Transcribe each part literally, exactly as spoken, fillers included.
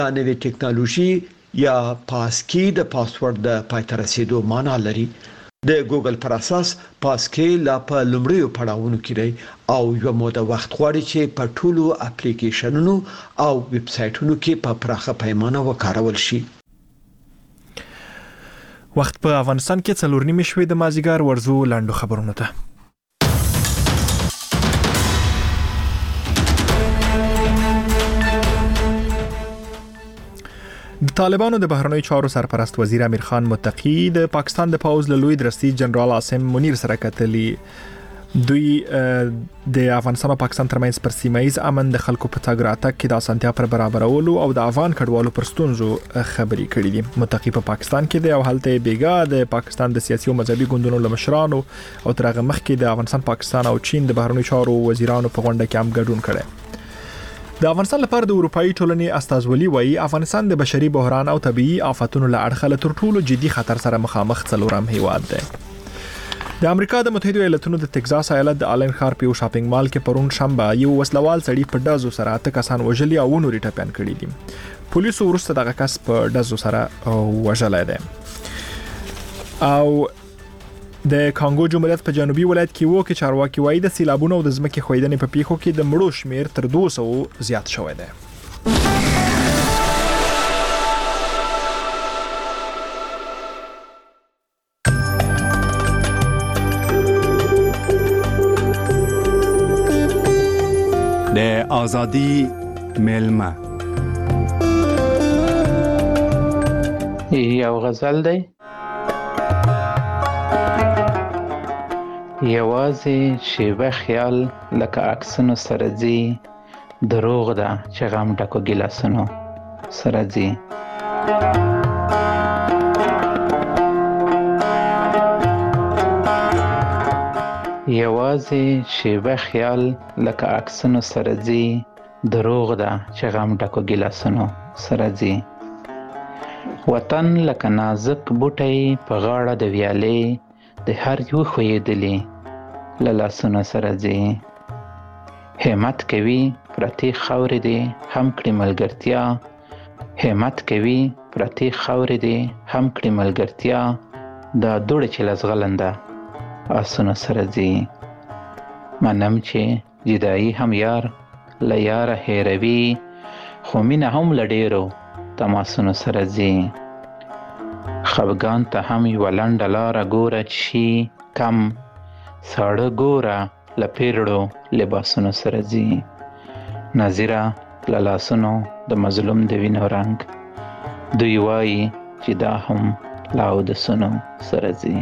نوې ټکنالوژي یا پاسکی د پاسورډ د پای ته رسیدو معنا لري. د ګوګل پر اساس پاسکی لا په لومړیو پړاوونو کې دی او یو موده وخت غواړي چې په ټولو اپلیکیشنونو او ویب سایټونو کې په پراخه پیمانه وکارول شي. وخت په افغانستان کې څلور نیمې شوې د مازیګر ورزو لاندو خبرونو ته. د طالبانو د بهرنیو چارو سرپرست وزیر امیر خان متقی د پاکستان د پوز له لوی درستي جنرال عاصم منیر سره کتلي. دوی د افغانستان او پاکستان ترمنځ پر سیمایي امن د خلکو په تګ راتګ کې د اسانتیا پر برابرولو او د افغان کډوالو پر ستونزو خبرې کړې دي. متقی په پاکستان کې د او هلته بیګا د پاکستان د سیاسي او مذهبي ګوندونو له مشرانو او تر هغه مخکې د افغانستان پاکستان او چین د بهرنیو چارو وزیرانو په غونډه کې هم ګډون کړي. د افغانستان لپاره د اروپאי ټولنې استازولي وایي افغانستان د بشري بحران او طبيعي آفاتونو له اړخه تر ټولو جدي خطر سره مخامخ څلورم هیواد دی. د امریکا د متحده ایالاتونو د ټکساس ایالت د آلن ښار په یو شاپینګ مال کې پرون شنبه یو وسلوال سړی په ډزو سره اته کسان وژلي او نورې ټپيان کړي دي. پولیسو وروسته دغه کس په ډزو سره وژلی دی. او د کانګو جمهوریت په جنوبي ولایت کې وو کې چارواکي وایي د سیلابونو او د ځمکې ښویدنې په پیښو کې د مړو شمیر تر دوه سوه زیات شوی دی. د آزادی ملمه یو غزل دی. یوازې شیبه خیال لکه عکسونو سره ځي، دروغ ده چې غم ډکو ګیلاسونو سره ځي. یوازې شیبه خیال لکه عکسونو سره ځي، دروغ ده چې غم ډکو ګیلاسونو سره ځي. وطن لکه نازک بوټی په غاړه د ویالې، د هر یو ښویېدلي له لاسونو سره ځي. همت کوي پرتې خاورې دې هم کړي ملګرتیا، همت کوي پرتې خاورې دې هم کړي ملګرتیا، دا دوړې چې له زغلنده آسونو سره ځي. منم چې جدایي هم یار له یاره هېروي، خو مینه هم له ډېرو تماسونو سره ځي. خفګان ته هم یوه لنډه لاره ګوره چې شي کم، ساړه ګوره له پیرړو لباسونو سره ځي. نظیره له لاسونو د مظلوم د وینو رنګ، دوی وایي چې دا هم له اودسونو سره ځي.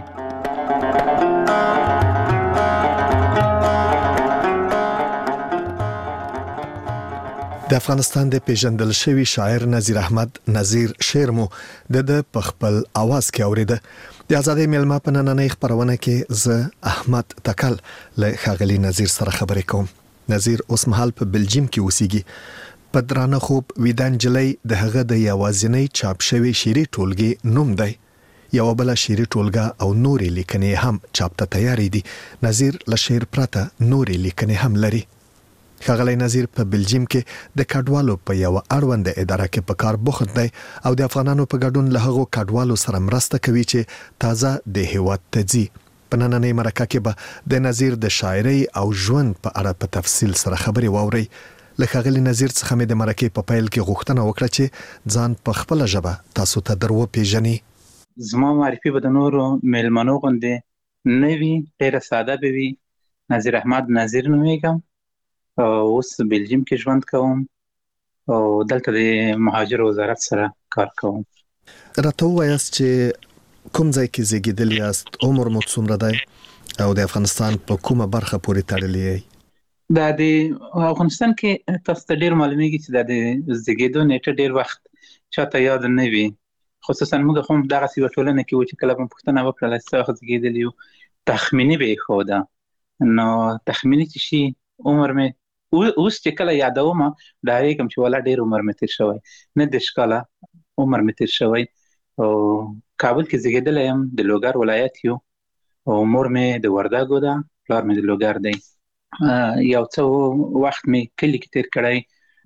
د افغانستان د پیژندل شوی شاعر نظیر احمد نظیر شعر مو د د په خپل आवाज کې اوریده. د آزادۍ ملما په نننۍ خبرونه کې زه احمد تکل له ښاغلي نظیر سره خبرې کوم. نظیر اوس مهال په بلجیم کې اوسېږي. په درانه خوب ویدان جلی د هغه د یوازینۍ چاپ شوی شعري ټولګې نوم دی. یو بل شعري ټولګه او نورې لیکنې هم چاپ ته تیارې دي. نظیر له شعر پرته نورې لیکنې هم لري. ښاغلی نظیر په بلجیم کې د کډوالو په یو اړوند اداره کې په کار بوخت دی او د افغانانو په ګډون له هغو کډوالو سره مرسته کوي چې تازه د هیواد ته ځي. په نننۍ مرکه کې به د نظیر د شاعرۍ او ژوند په اړه په تفصیل سره خبرې واورئ. له ښاغلي نظیر څخه مې د مرکې په پیل کې غوښتنه وکړه چې ځان په خپله ژبه تاسو ته در وپېژني. زما معرفي به د نورو میلمنو غوندې نه وي، ډېره ساده به وي. نظیر احمد نظیر نومیږم، اوس بلجیم کې ژوند کوم او دلته د مهاجر وزارت سره کار کوم. راته ووایاست چې کوم ځای کې زیږېدلي یاست، عمر مو څومره دی او د افغانستان په کومه برخه پورې تړلي یئ؟ دا د افغانستان کې تاسو ته ډېر معلومیږي چې دا د زیږېدو نیټه ډېر وخت چاته یاد نه وي، خصوصا موږ هم دغسې یوه ټولنه کې وو چې کله به مو پوښتنه وکړله چې څه وخت زیږېدلي یو، تخمیني به یې ښوده. نو تخمیني چې شي عمر مې اوس چې کله یادوم ډارېږم چې والا ډېر عمر مې تېر شوی، نه دېرش کاله عمر مې تېر شوی. او کابل کې زیږېدلی یم، د لوګر ولایت یو، او مور مې د وردګو ده، پلار مې د لوګر دی. یو څه وخت مې کلي کې تېر کړی،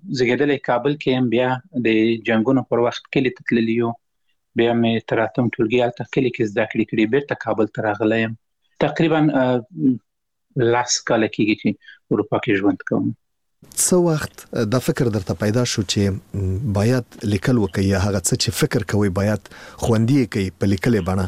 زګیدلې کابل کې هم بیا د جنگونو پر وخت کې تللی یو، بیا مې تر اتم ټولګي هلته کلي کې زده کړې کړې، بیرته کابل ته راغلی یم. تقریبا لاس کاله کېږي چې اروپا کې ژوند کوم. څه وخت دا فکر درته پیدا شو چې باید لیکل وکړي، یا هغه څه چې فکر کوي باید خوندي کوي په لیکلې بڼه؟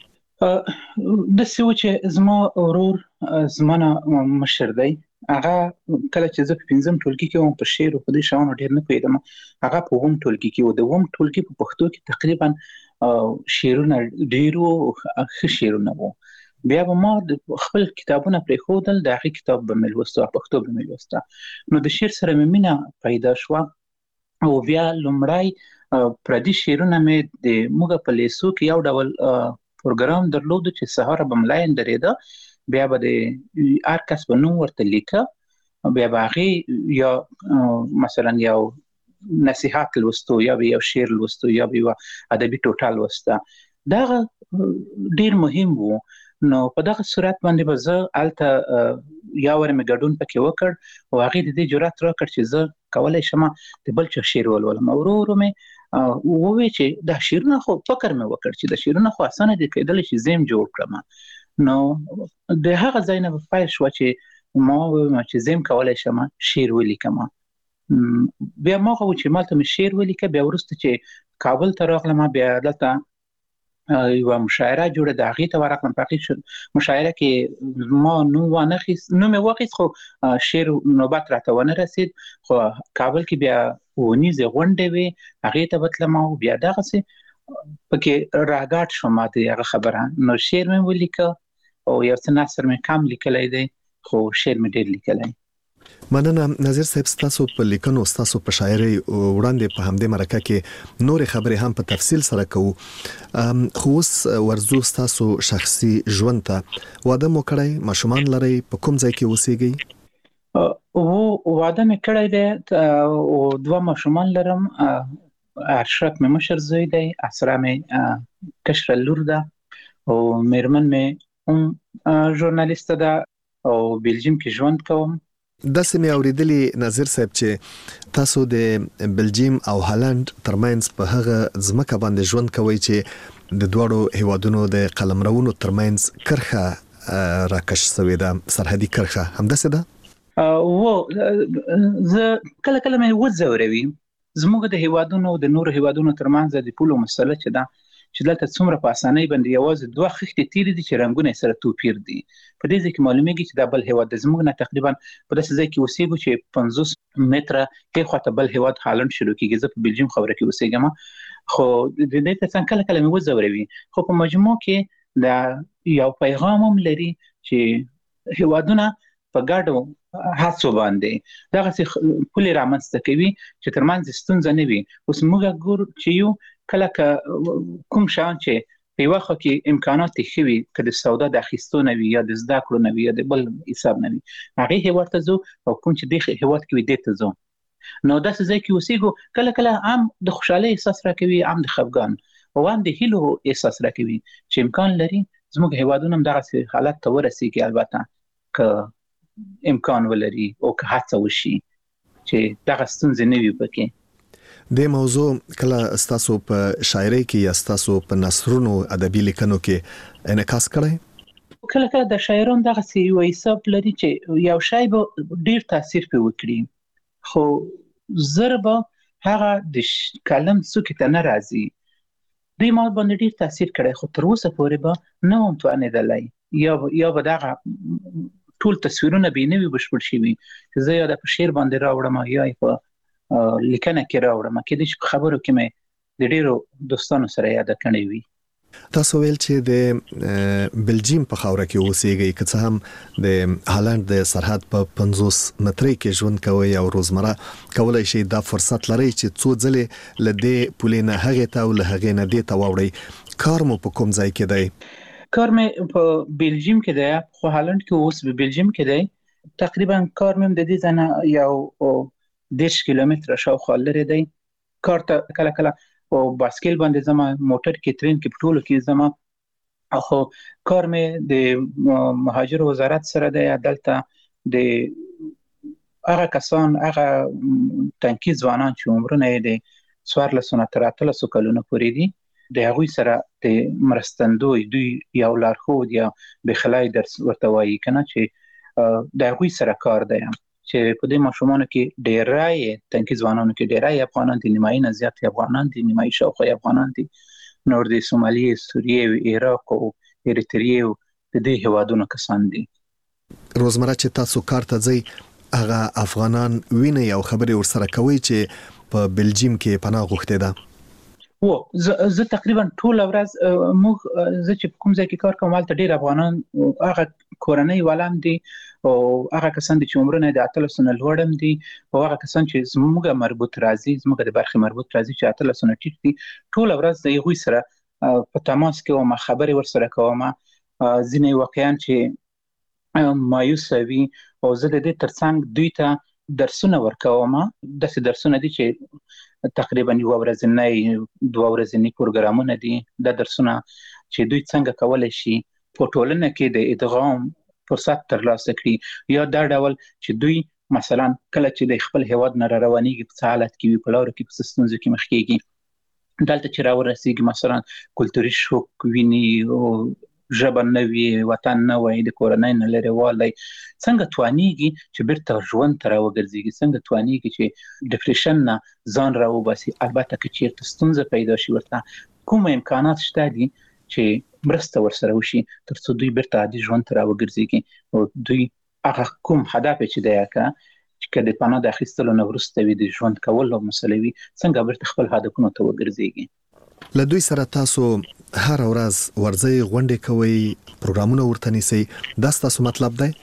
د څه و چې زما ورور زما مشر دی، هغه کله چې زه په پنځم ټولګي کې وم په شعر او په دې شیانو ډېر نه پوهېدم، هغه په اووم ټولګي کې و. د اووم ټولګي په پښتو کې تقریبا شعرونه ډېر وو، ښه شعرونه وو. بیا به ما خپل کتابونه پرېښودل، د هغې کتاب به مې لوسته، پښتو به مې لوسته. نو د شعر سره مې مینه پیدا شوه او بیا لومړی پردي شعرونه مې د موږ په لیسو کې یو ډول پروګرام درلودو چې سهار به ملاین درېده، بیا به د هر کس به نوم ورته لیکه، بیا به هغې یا مثلا یو نصیحت لوستو، یا به یو شعر لوستو، یا به یو ادبي ټوټه لوسته. دغه ډېر مهم وو. نو په دغه صورت باندې به زه هلته یا ور مې ګډون پکې وکړ او هغې د دې جرأت راکړ چې زه کولی شم د بل چا شعر ولولم. ورو ورو مې ووی چې دا شعرونه خو فکر مې وکړ چې دا شعرونه خو اسانه دي، کېدلی شي زه یې جوړ کړم. نو د هغه ځای نه به پیل شوه چې ما وویم چې زه یم کولی شم شعر ولیکم. بیا ما هغه و چې مالته مې شعر ولیکه. بیا وروسته چې کابل ته راغلم، بیا دلته یوه مشاعره جوړه ده، هغې ته ورغلم. په هغې مشاعره کې ما نوم وانخیست، نوم یې واخیست، خو شعر نوبت راته ونه رسید. خو کابل کې بیا ونیزې غونډې وې، هغې ته به تلم او بیا دغسې پکې راګاډ شوم ما د هغه خبره. نو شعر مې ولیکه او یو څه نثر مې کم لیکلی دی، خو شعر مې ډېر لیکلی. مننه نظیر صاحب، ستاسو په لیکنو، ستاسو په شاعرۍ وړاندې په همدې مرکه کې نورې خبرې هم په تفصیل سره کوو، خو اوس ورځو ستاسو شخصي ژوند ته. واده مو کړی، ماشومان لرئ، په کوم ځای کې اوسېږئ؟ و واده مې کړی دی او دوه ماشومان لرم. اشرف مې مشر زوی دی، اسرا مې کشره لور ده او میرمن مې هم ژورنالیسته ده او بلجیم کې ژوند کوم. داسې مې اوریدلی نظیر صاحب چې تاسو د بلجیم او هالند ترمنځ په هغه ځمکه باندې ژوند کوئ چې د دواړو هیوادونو د قلمرونو ترمنځ کرښه راکش شوې ده، سرحدي کرښه، همداسې ده؟ و زه کله کله مې وځوروي، زموږ د هیوادونو د نورو هیوادونو ترمنځ د پولو مسله چې ده، چې دلته څومره په اسانۍ باندې یوازې دوه خښتې تیرې دي چې رنګونه یې سره توپیر دي. په دې ځای کې معلومیږي چې دا بل هیواد د زموږ نه تقریبا په داسې ځای کې اوسېږو چې پنځوس متره ښې خواته بل هیواد هالند شروع کېږي. زه په بلجیم خبره کې اوسېږم، خو د دې تر څنګ کله کله مې وځوروي، خو په مجموع کې دا یو پیغام هم لري چې هیوادونه په ګډو هڅو باندې دغسې پولې رامنځته کوي چې ترمنځ ستونزه نه وي. اوس موږ ګورو چې یو کله که کوم شیان چې په یوه خوا کې امکانات یې ښه وي، که د سودا د اخیستو نه وي یا د زده کړو نه وي یا د بل حساب نه وي، هغې هیواد ته ځو، او کوم چې دې هیواد کې وي دې ته ځو. نو داسې ځای کې اوسېږو، کله کله هم د خوشحالۍ احساس راکوي، هم د خفګان او هم د هیلو احساس راکوي چې امکان لري زموږ هیوادونه هم دغسې حالت ته ورسېږي، البته که امکان ولري او که هڅه وشي چې دغه ستونزې نه وي پکې. د موضوع کله ستاسو په شاعرۍ کې یا ستاسو په نثرونو ادبي لیکنو کې انعکاس کړی؟ کله کله د شاعرانو دغسې یو حساب لري چې یو شی به ډېر تاثیر پرې وکړي، خو زر به هغه د کلم څوکې ته نه راځي. دوی ما باندې ډېر تاثیر کړی، خو تر اوسه پورې به نه وم توانېدلی، یا یا به دغه ټول تصویرونه به یې نه وي بشپړ شوي چې زه یا د په شعر باندې راوړم یا یې په لیکنه کې راوړم. کېدای شي په خبرو کې مې د ډېرو دوستانو سره یاده کړې وي. تاسو ویل چې د بلجیم په خاوره کې اوسېږئ، که څه هم د هالند د سرحد په پنځوس مترۍ کې ژوند کوئ او روزمره کولی شئ دا فرصت لرئ چې څو ځلې له دې پولې نه هغې ته او له هغې نه دې ته واوړئ. کار مو په کوم ځای کې دی؟ کار مې په بلجیم کې دی، خو هالند کې اوس په بلجیم کې دی. تقریبا کار مې د دې ځای نه یو دېرش کیلومتره شاوخوا لرې دی. کار ته کله کله او باسکل باندې ځم، موټر کې، ترین کې، په ټولو کې ځم. خو کار مې د مهاجر وزارت سره دی، دلته د هغه کسان هغه تنکي ځوانان چې عمرونه یې د څوارلسو نه تر اتلسو کلونو پورې دي د هغوی سره د مرستندوی دوی یو لارښود یا بخلای درس ورته وایي که نه چې د هغوی سره کار دی چې په دې ماشومانو کې ډېری تنکي ځوانانو کې ډېری افغانان دي، نیمایي نه زیات افغانان دي، نیمایي شاوخوا افغانان دي، نور د سومالیې، سوریې، عراق او اریتریې د دې هیوادونو کسان دي. روزمره چې تاسو کار ته ځئ هغه افغانان ویني او خبرې ورسره کوي چې په بلجیم کې پناه غوښتې ده؟ و زه زه تقریبا ټول ورځ موږ زه چې کوم ځای کې کار کوم هلته ډېر افغانان هغه کورنۍ والام دي او هغه کسان دي چې عمرونه د اتلسو نه لوړ هم دي او هغه کسان چې زموږ مربوط راځي زموږ د برخې مربوط راځي چې اتلسو نه ټیټ دي ټول ورځ د هغوی سره په تماس کې وم، خبرې ورسره کوم. ځینې واقعا چې مایوسه وي او زه د دې ترڅنګ دوی ته درسونه ورکوم. داسې درسونه دي چې تقریبا یو ورځنی دوه ورځنی پروګرامونه دي. دا درسونه چې دوی څنګه کولی شي په ټولنه کې د ادغام فرصت ترلاسه کړي یا دا ډول چې دوی مثلا کله چې د خپل هیواد نه را روانېږي په څه حالت کې وي، په لارو کې په څه ستونزو کې مخ کېږي، دلته چې راورسېږي مثلا کلتوري شوک ویني او ژبه نه وي، وطن نه وي، د کورنۍ نه لرې والی، څنګه توانېږي چې بیرته ژوند ته راوګرځېږي، څنګه توانېږي چې ډپریشن نه ځان راوباسي. البته که چېرته ستونزه پیدا شي ورته کوم امکانات شته دي چې مرسته ورسره وشي تر څو دوی بیرته عادي ژوند ته راوګرځېږي او دوی هغه کوم هدف چې دی که چې که د پناه د اخیستلو نه وروسته وي د ژوند کولو مسله وي څنګه بیرته خپل هدفونو ته وګرځېږي. له دوی سره تاسو هر ورځ ورځي غونډې کوي، پروګرامونه ورته نیسي، دا ستاسو مطلب دی؟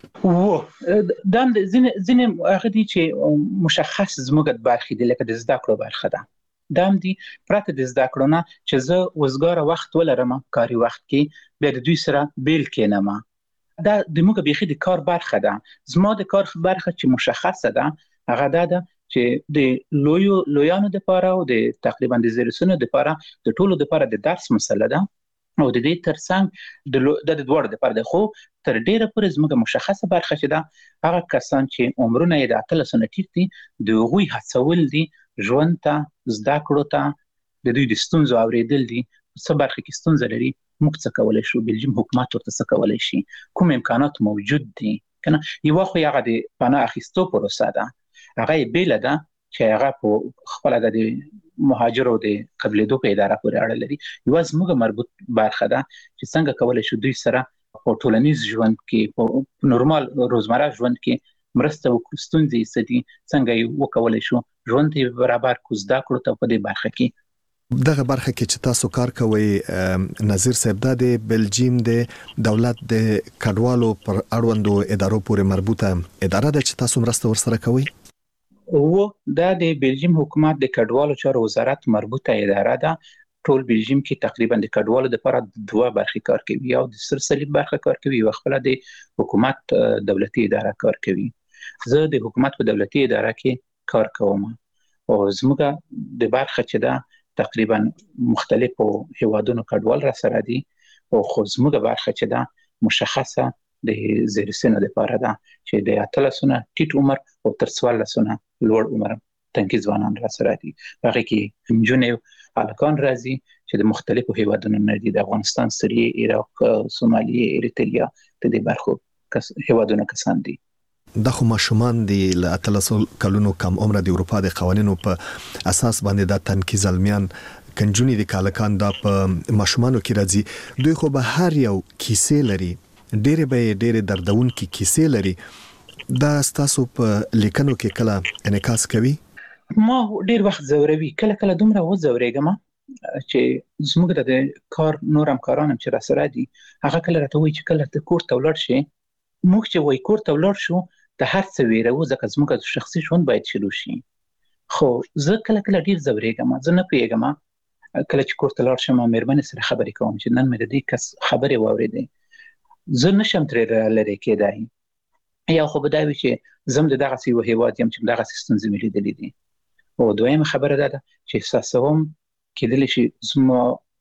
و دا ځینې ځینې هغه دي چې مشخص زموږ د برخې دي، لکه د زده کړو برخه ده. دا هم دي پرته د زده کړو نه چې زه وزګاره وخت ولرم کاري وخت کې بیا د دوی سره بیل کېنم. دا د موږ بیخي د کار برخه ده. زما د کار برخه چې مشخصه ده هغه دا ده چې د لویو لویانو دپاره او د تقریبا د زیرسونو دپاره د ټولو دپاره د درس مسله ده او د دې ترڅنګ د د دواړو دپاره ده. خو تر ډیره پورې زموږ مشخصه برخه چې ده هغه کسان چې عمرونه یې د اتلسو نه ټیټ دي د هغوی هڅول دي ژوند ته، زده کړو ته، د دوی د ستونزو اورېدل دي. څه برخه کې ستونزه لري موږ څه کولی شو، بلجیم حکومت ورته څه کولی شي، کوم امکانات موجود دي که نه. یوه خو هغه د پناه اخیستو پروسه ده، هغه یې بیله ده چې هغه په خپله د مهاجرو د قبلېدو په اداره پورې اړه لري. یوه زموږ مربوط برخه ده چې څنګه کولی شو دوی سره په ټولنیز ژوند کې، په نورمال روزمره ژوند کې مرسته وکړو، ستونزې یې څه دي، څنګه یې وکولی شو ژوند ته برابر کړو، زده کړو ته په دې برخه کې. دغه برخه کې چې تاسو کار کوئ نظیر صاحب، دا د بلجیم د دولت د کډوالو پر اړوندو ادارو پورې مربوطه اداره ده چې تاسو مرسته ورسره کوئ؟ و دا د بلجیم حکومت د کډوالو چارو وزارت مربوطه اداره ده. ټول بلجیم کې تقریبا د کډوالو لپاره دوه برخې کار کوي، یو د سر صلیب برخه کار کوي او خپل د حکومت دولتي اداره کار کوي. زه د حکومت په دولتي اداره کې کار کوم او زموږ د برخه چې ده تقریبا مختلفو هیوادونو کډوال را سره دي او خو زموږ برخه چې ده مشخصه د زیرسینو لپاره ده چې د اتلسو نه ټیټ عمر او تر څوارلسو نه لوړ عمر تنکي ځوانان را سره دي. هغه کې نجونې هلکان راځي چې د مختلفو هیوادونو نه دي، د افغانستان، سوریې، عراق، سومالیې، اریتریا، د دې برخو کس هیوادونو کسان دي. دا خو ماشومان دي له اتلسو کلونو کم عمره د اروپا د قوانینو په اساس باندې دا تنکي زلمیان کنجونی د کالکان دا په ماشومانو کې راځي. دوی خو به هر یو کیسې لري، ډېرې به یې ډېرې دردونکې کیسې لري. دا ستاسو په لیکنو کې کله انعکاس کوي؟ ما ډېر وخت ځوروي، کله کله دومره وځورېږم چې زموږ د کار نور همکاران هم چې را سره دي هغه کله راته وایي چې کله ته کور ته ولاړ شې، موږ چې وایي کور ته ولاړ شو د هر څه ویروو ځکه زموږ شخصي ژوند باید شروع شي. خو زه کله کله ډېر ځورېږم، زه نه پوهېږم کله چې کور ته لاړ شم مېرمنې سره خبرې کوم چې نن مې د دې کس خبرې واورېدې، زه نشم ترې لرې کېدای. یا خو به دا وي چې زه هم د دغسې یو هېواد یم چې دغسې ستونزې مې لیدلې دي. او دویمه خبره دا ده چې احساسوم کېدلی شي زما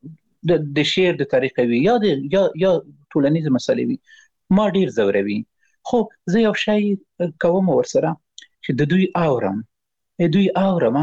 د شعر د طریقه وي یا د یا یا ټولنیزه مسلې وي ما ډېر ځوروي. خو زه یو شی کوم ورسره چې د دوی اورم دوی اورم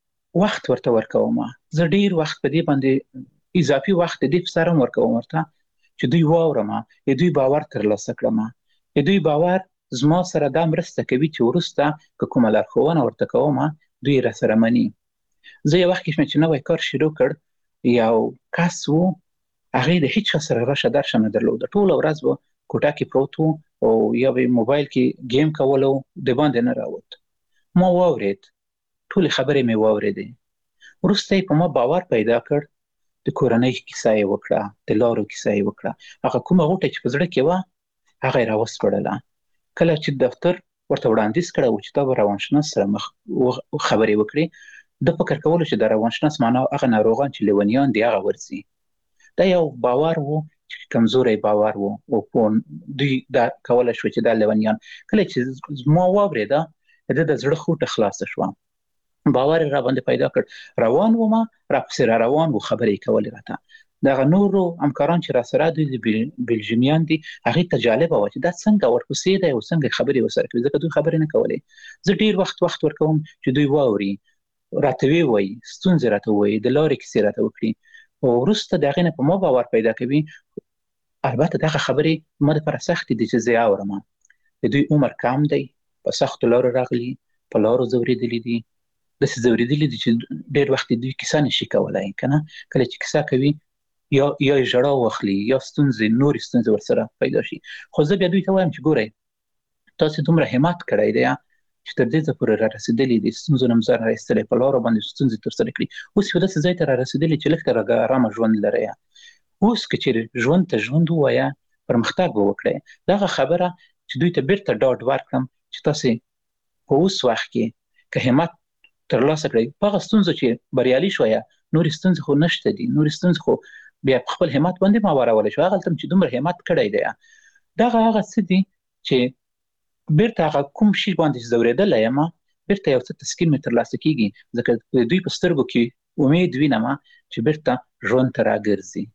وخت ورته ورکوم. زه ډیر وخت په دې باندې اضافي وخت دې په سره ورکوم ورته چې دوی واورم، دوی باور ترلاسه کړم، دوی باور زما سره دا مرسته کوي چې وروسته که کومه لارښوونه ورته کوم دوی را سره مني. زه یو وخت کې چې نوی کار شروع کړ، یو کس و هغې د هیچ چا سره راشه درشه نه درلوده، ټوله ورځ به کوټه کې پروت و او یا به موبایل کې گیم کولو، د باندې نه راوت. ما واورید، ټولې خبرې مې واورېدې. وروسته یې په ما باور پیدا کړ، د کورنۍ کیسه یې وکړه، د لارو کیسه یې وکړه، هغه کومه غوټه چې په زړه کې وه هغه یې راوسپړله. کله چې دفتر ورته وړاندیز کړی و چې تا به روانشناس سره مخ خبرې وکړي، د فکر کولو چې د روانشناس معنا هغه ناروغان چې لیونیان دي هغه ورځي. دا یو باور و چې کمزوری باور و او دوی دا کولی شو چې دا لیونیان. کله چې ما واورېده د د زړه خوټه خلاصه شوه، باور را باندې پیدا کړ. روان وم، راپسې را روان و، خبرې کولې راته. دغه نورو همکاران چې را سره دوی د بلژیمیان دي، هغې ته جالبه وه چې دا څنګه ورپسې دی او څنګه خبرې ورسره کوي، ځکه دوی خبرې نه کولې. زه ډېر وخت وخت ورکوم چې دوی واوري، راته ووایي، ستونزې راته ووایي، د لارې کیسې راته وکړي، او وروسته د هغې نه په ما باور پیدا کوي. البته دغه خبرې ما دپاره سختې دي چې زه یې اورم. د دوی عمر کم دی، په سختو لارو راغلي، په لارو ځورېدلي دي، داسې ځورېدلي دي چې ډېر وخت دوی کیسه نشي کولی، که نه. کله چې کیسه کوي یا یا یې ژړا واخلي یا ستونزې نورې ستونزې ورسره پیدا شي. خو زه بیا دوی ته وایم چې ګورئ، تاسې دومره همت کړی دی چې تر دې ځایه پورې را رسېدلي دي، ستونزو نه ځان را ایستلی، په لارو باندې ستونزې ترسره کړي، اوس یو داسې ځای ته را رسېدلي چې لږ تر ارامه ژوند لرئ. اوس که چېرې ژوند ته ژوند ووایه، پرمختګ به وکړئ. دغه خبره چې دوی ته بیرته ډاډ ورکړم چې تاسې په اوس وخت کې که همت ترلاسه کړئ، په هغه ستونزو چې بریالي شویه، نورې ستونزې خو نشته دي، نورې ستونزې خو بیا په خپل همت باندې ما وارولی شو. هغلته چې دومره همت کړی دی، دغه هغه څه دي چې بیرته هغه کوم شي باندې چې ځورېدلی یم، بیرته یو څه تسکین مې ترلاسه کېږي، ځکه د دوی په سترګو کې امید وینم چې بیرته ژوند ته راګرځي.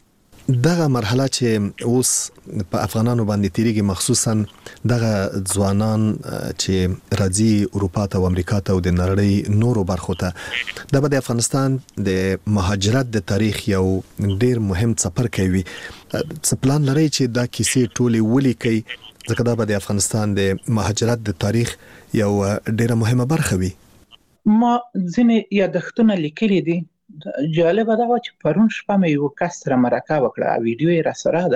دغه مرحله چې اوس په افغانانو باندې تیریږي، مخصوصا دغه ځوانان چې راځي اروپا ته او امریکا ته او د نړۍ نورو برخو ته، دا به د افغانستان د مهاجرت د تاریخ یو ډیر مهم څپرکی وي. څه پلان لرئ چې دا کیسې ټولې ولیکئ، ځکه دا به د افغانستان د مهاجرت د تاریخ یو ډیره مهمه برخه وي؟ ما ځینې یادښتونه لیکلي دي. جالبه دا وه چې پرون شپه مې یو کس سره مرکه وکړه، ویډیو یې را سره ده،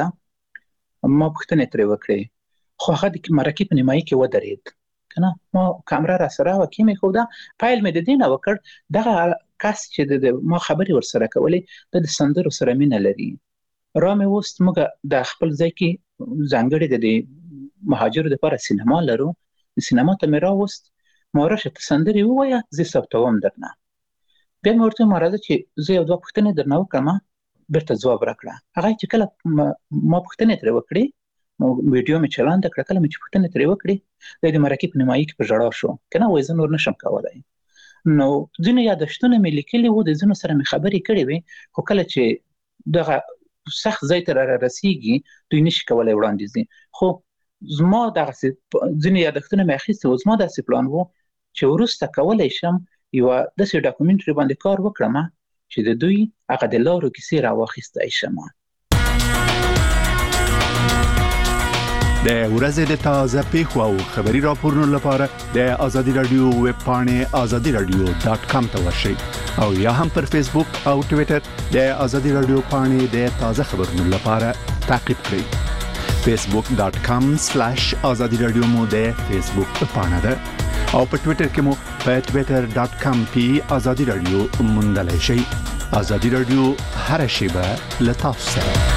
ما پوښتنې ترې وکړې، خو هغه د مرکې په نیمایي کې ودرېد، که نه. ما کامره را سره وه، کې مې ښوده، پیل مې د دې نه وکړ. دغه کس چې ما خبرې ورسره کولې، د د سندرو سره مینه لري. را مې وست، موږ د خپل ځای کې ځانګړې د مهاجرو دپاره سینما لرو، سینما ته مې راوست، ما راشه ته سندرې ووایه، زه ثبتوم درنه. بیا مې ورته ویل راځه چې زه یو دوه پوښتنې درنه وکړم، بیرته ځواب راکړه. هغه چې کله ما پوښتنې ترې وکړې، ویډیو مې چلانده کړه، کله مې چې پوښتنې ترې وکړې، دی د مرکې په نیمایي کې په ژړا شو، که نه، وایي زه نور نشم کولی. نو ځینې یادښتونه مې لیکلي وو، د ځینو سره مې خبرې کړې وې، خو کله چې دغه سخت ځای ته را رسېږي، دوی نشي کولی وړاندیز دي. خو زما دغسې ځینې یادښتونه مې اخیستي وو، زما داسې پلان وو چې وروسته کولی شم یوه داسې ډاکومنټري باندې کار وکړم چې د دوی هغه د لارو کیسې راواخیستی شم. د ورځې د تازه پیښو او خبري راپورونو لپاره د آزادي رادیو ویب پاڼې آزادي رادیو ډاټ کام ته ورشئ، او یا هم پر فیسبوک او ټویټر د آزادي رادیو پاڼې د تازه خبرونو لپاره تعقیب کړئ. فیسبوک ډاټ کام سلیش آزادي رادیو مو د فیسبوک پاڼه ده، او په ټویټر کې مو په ټویټر ډاټ کام پی آزادي رادیو موندلی شئ. آزادي رادیو هر شیبه له تاسو سره.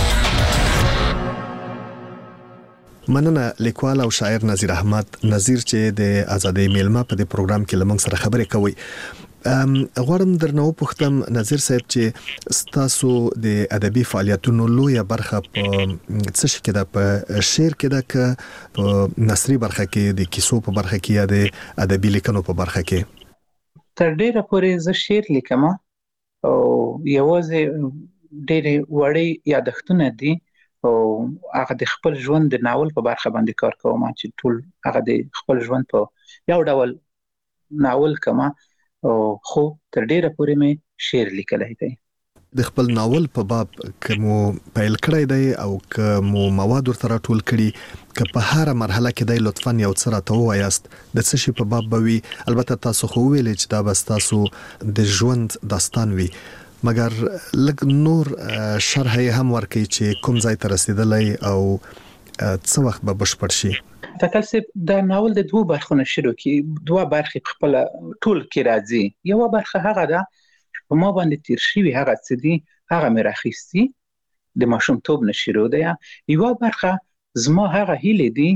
مننه لیکوال او شاعر نظیر احمد نظیر چې د ازادۍ میلمه په دې پروګرام کې لمنګ سره خبرې کوي. ام غواړم درنه وپوښتم نظیر صاحب چې ستاسو د ادبي فعالیتونو لویه برخه په څه شي کې ده، په شعر کې ده که په نثري برخه کې، د کیسو په برخه کې یا د ادبي لیکنو په برخه کې؟ تر ډیره پورې زه شعر لیکم او یوازې ډېرې وړې یادښتونه دي، او هغه د خپل ژوند د ناول په برخه باندې کار کوم چې ټول هغه د خپل ژوند په یو ډول ناول کما خو تر ډیره پورې مې شعر لیکلی دی. د خپل ناول په باب کومو پیل کړی دی او کومو مواد ورته راټول کړي که په هر مرحله کې دی لطفاً یو څه راته ووایاست د څه شي په باب به وي. البته تاسو خو ویلې چې دا به تاسو د ژوند داستان وي مګر لږ نور شرح یې هم ورکړي چې کوم ځای ته رسیدلی او څه وخت به بشپړ شي. تکل سي دا ناول د دوه برخو نشرو کې دوه برخې خپل ټول کې راځي. یو برخه هغه ده په ما باندې تیر شوی هغه څه دي هغه مې راخیستي د ماشومتوب نه شروع ده. یو برخه زما هغه هیلې دي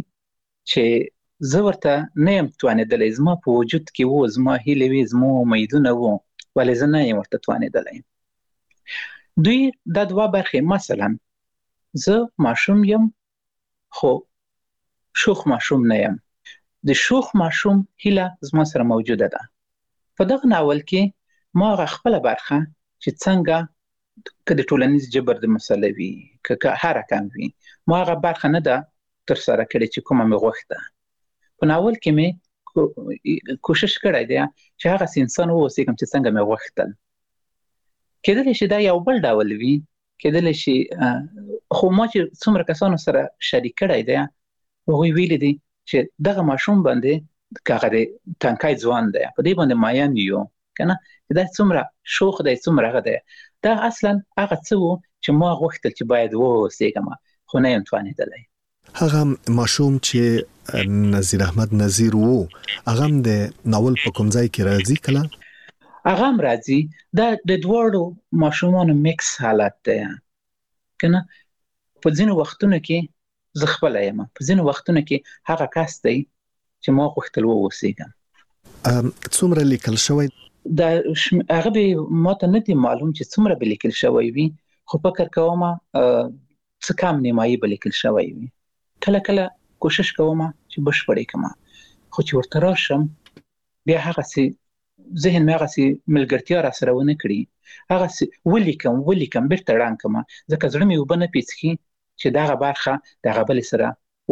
چې زه ورته نه یم توانېدلی، زما په وجود کې وو، زما هیلې وې، زما امیدونه وو، ولې زه نه یم ورته توانېدلی. دوی دا دوه برخې، مثلا زه ماشوم یم خو شوخ ماشوم نه یم. د شوخ ماشوم هیله زما سره موجوده ده. په دغه ناول کې ما هغه خپله برخه چې څنګه که د ټولنیز جبر د مسله وي که هر کم وي ما هغه برخه نه ده تر سره کړې چې کومه مې غوښته. په ناول کې مې کوشش کړی دی چې هغه انسان واوسېږم چې څنګه مې غوښتل. کېدلی شي دا یو بل ډول وي، کېدلی شي خو ما چې څومره کسانو سره شریک کړی دی هغوی ویلي دي چې دغه ماشوم باندې که هغه د تنکی ځوان دی په دې باندې ماین یو کنه دا څومره شوخ دی څومره هغه دی. دا اصلا هغه څه وو چې ما غوښتل چې باید واوسېږم خو نه یم توانېدلی. هغه ماشوم چې نذیر احمد نذیر وو هغه هم د ناول په کوم ځای کې راځي کله؟ هغه هم راځي. دا د دواړو ماشومانو میکس حالت دی کنه. په ځینو وختونو کې زه خپله یم، په ځینو وختونو کې هغه کس دی چې ما غوښتل واوسېږم. څومره لیکل شوی؟ دا هغه به ماته نه دی معلوم چې څومره به لیکل شوی وي، خو فکر کوم څه کم نیمایي به لیکل شوی وي. کله کله کوشش کوم چې بشپړې کړم خو چې ورته راشم بیا هغسې ذهن مې هغسې ملګرتیا را سره ونه کړي، هغسې ولیکم ولیکم بیرته ړنګ کړم ځکه زړه مې اوبه نه پیڅکي چې دغه برخه د هغه بلې سره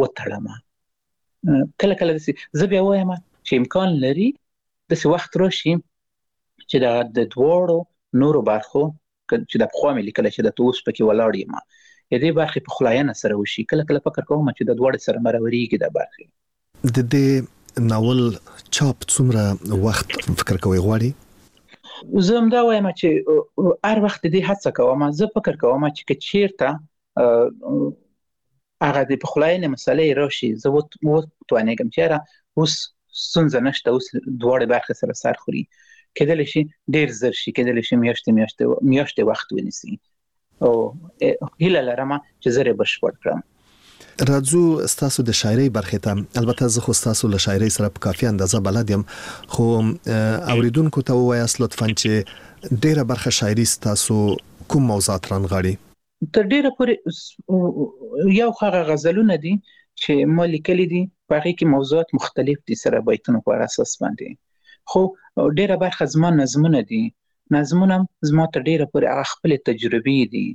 وتړم. کله کله داسې زه بیا وایم چې امکان لري داسې وخت راشي چې د د دواړو نورو برخو چې د پخوا مې لیکلی چې د اوس پکې ولاړ یم د دې برخې په خلاینه سره وشي. کله کله فکر کوم چې د دواړو سره مرورېږي دا برخې. د دې ناول چاپ څومره وخت فکر کوئ غواړي؟ زه همدا وایم چې هر وخت دې هڅه کوم. زه فکر کوم چې که چیرته هغه د پخلاینې مسلې راشي زه وتوانېږم چې یاره اوس ستونزه نشته، اوس دواړې برخې سره سر خوري، کېدلی شي ډېر زر شي، کېدلی شي میاشتې میاشتې میاشتې وخت ونیسي او هیله لرم چې زه یې بشپړ کړم. راځو ستاسو د شاعرۍ برخې ته. البته زه خو ستاسو له شاعرۍ سره په کافي اندازه بلد یم، خو اوریدونکو ته ووایاست لطفاً چې ډېره برخه شاعري ستاسو کوم موضوعات رانغاړي؟ تر ډېره پورې یو هغه غزلونه دي چې ما لیکلي دي، په هغې کې موضوعات مختلف دي سره بیتونو په اساس باندې. خو ډېره برخه زما نظمونه دي. نظمونه زما ته ډېره پورې هغه خپلې تجربې دي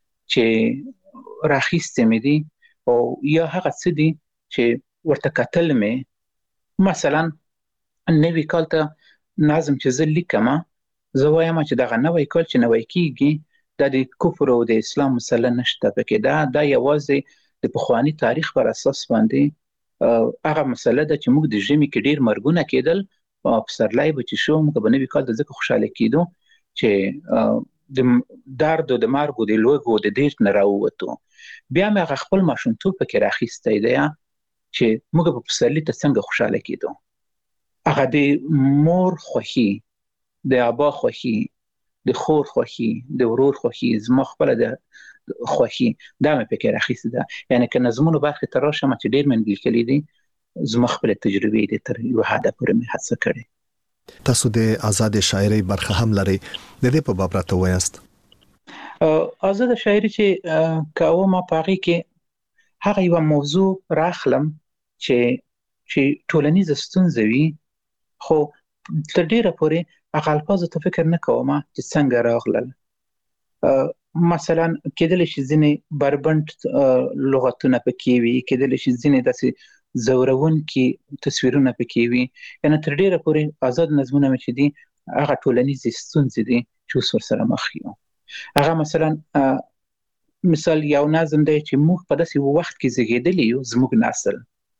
چې راخیستې مې دي او یا هغه څه دي چې ورته کتل مې. مثلا نوي کال ته نظم چې زه لیکم زه وایم چې دغه نوی کال چې نوی کېږي دا د کفر او د اسلام مسله نشته پکې. دا دا یوازې د پخواني تاریخ پر اساس باندې هغه مسله ده چې موږ د ژمي کې ډېر مرګونه کېدل په پسرلی به چې شو موږ به نوي کال ته ځکه خوشحاله کېدو چې د درد او د مرګ او د لوږو د دېرت نه راووتو. بیا مې هغه خپل ماشومتوب پکې راخیستی دی چې موږ په پسرلي ته څنګه خوشحاله کېدو. هغه د مور خوښي، د ابا خوښي، د خور خوښي، د ورور خوښي، زما خپله د خوښي دا مې پکې راخیستې ده. یعنې که نظمونو برخې ته راشم چې ډېر مې لیکلي دي زما خپلې تجربې دي تر یوه حده پورې مې هڅه کړې. تاسو د آزادې شاعرۍ برخه هم لرئ، د دې په باب راته ووایاست. آزاده شاعري چې کوم په هغې کې هغه یوه موضوع راخلم چې چې ټولنیزه ستونزه وي خو تر ډېره پورې هغه الفاظو ته فکر نه کوم چې څنګه راغلل. مثلا کېدلی شي ځینې بربنډ لغتونه پکې وي، کېدلی شي ځینې داسې زورونکي تصویرونه پکې وي. یعنې تر ډیره پورې آزاد نظمونه مې چې دي هغه ټولنیزې ستونزې دي چې اوس ورسره مخ یو. هغه مثلا مثال یو نظم دی چې موږ په داسې وخت کې زیږېدلي یو، زموږ نسل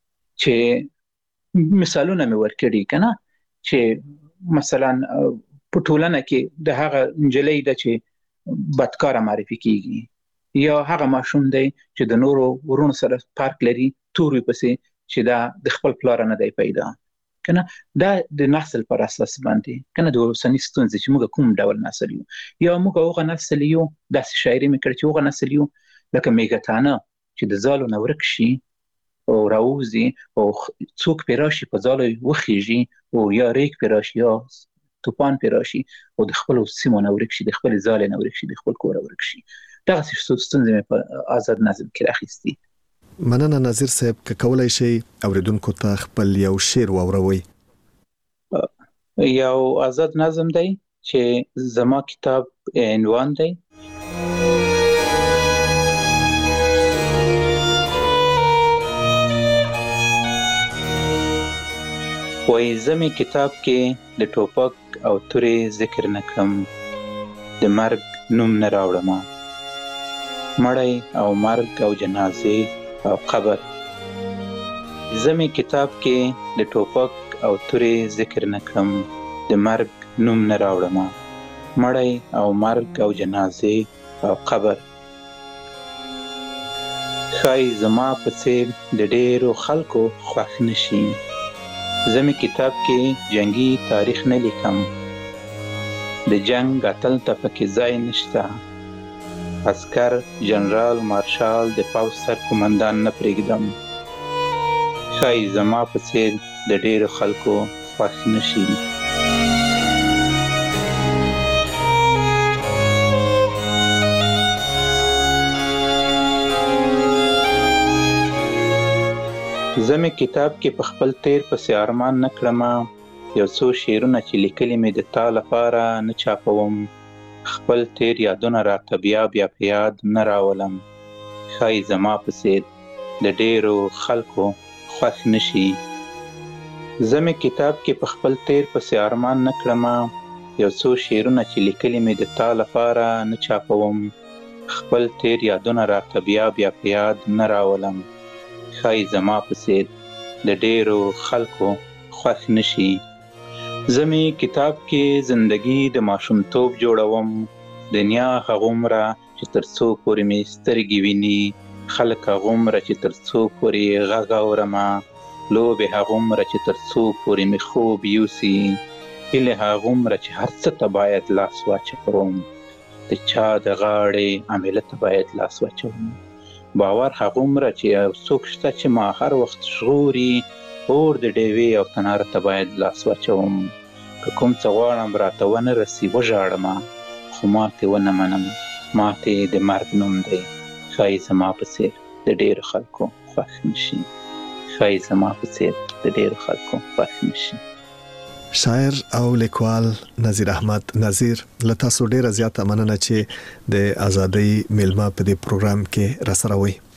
چې مثالونه مې ورکړي که نه، چې مثلا په ټولنه کې د هغه نجلۍ ده چې بدکاره معرفي کېږي، یا هغه ماشوم دی چې د نورو ورونو سره فرق لري، تور وي پسې چې دا د خپل پلار نه دی پیدا که نه. دا د نسل پر اساس باندې که نه د اوسني ستونزې چې موږ کوم ډول نسل یو، یا موږ هغه نسل یو، داسې شاعري مې کړې چې هغه نسل یو لکه میږتانه چې د ځالو نه ورک شي او راوځي او څوک پرې راشي په ځالو وخیږي، او یا ریګ پرې راشي یا توپان پرې راشي او د خپلو سیمو نه ورک شي، د خپلې ځالې نه ورک شي، د خپل کوره ورک شي. دغسې ستونزې مې په آزاد نظم کې راخیستي. مننه نظیر صاحب، که کولای شئ اوریدونکو ته خپل یو شعر واوروئ. یو آزاد نظم دی چې زما کتاب عنوان دی. وای زمي کتاب کې د ټوپک او تورې ذکر نکړم، د مرګ نوم نه راوړم، مړی او مرګ او جنازې او قبر. زمي کتاب کې د ټوپک او تورې ذکر نکړم، د مرګ نوم نه راوړم، مړی او مرګ او جنازې او قبر. ښایي زما په څېر د ډېرو خلکو خوښ نشي. زمي کتاب کې جنگي تاریخ نه لیکم، د جنگ اتل ته پکې ځای نشته. عسکر جنرال مارشال د پوځ سر قومندان نه پرېږدم. ښایي زما په څېر د ډېرو خلکو خوښ نشي. زمي کتاب کې په خپل تیر پسې ارمان نه کړم، یو څو شعرونه چې لیکلي مې د تا لپاره نه چاپوم. خپل تیر یادونه راته بیا بیا په یاد نه راولم. ښایي زما په څېر د ډېرو خلکو خوښ نشي. زمي کتاب کې په خپل تیر پسې ارمان نه کړم، یو څو شعرونه چې لیکلي مې د تا لپاره نه چاپوم. خپل تیر یادونه راته بیا بیا په یاد نه راولم. ښایي زما په څېر د ډېرو خلکو خوښ نشي. زمي کتاب کې زندګي د ماشومتوب جوړوم، دنیا هغومره چې تر څو پورې مې سترګې ویني، خلک هغومره چې تر څو پورې غږ اورمه، لوبې هغومره چې تر څو پورې مې خوب یوسي، هیلې هغومره چې هر څه ته باید لاس واچوم، د چا د غاړې عمله ته باید لاس واچوم. باور هغومره چې یو څوک شته چې ما هر وخت ژغوري، اور د ډیوې او تناره ته باید لاس واچوم. که کوم څه غواړم راته ونه رسي وژاړم، خو ماتې ونه منم، ماتې د مرګ نوم دی. ښایي زما په څېر د ډېرو خلکو خوښ نشي. ښایي زما په څېر د ډېرو خلکو خوښ نشي. شاعر او لیکوال نظیر احمد نظیر، له تاسو ډیره زیاته مننه چې د ازادۍ میلمه په دې پروګرام کې راسره وئ.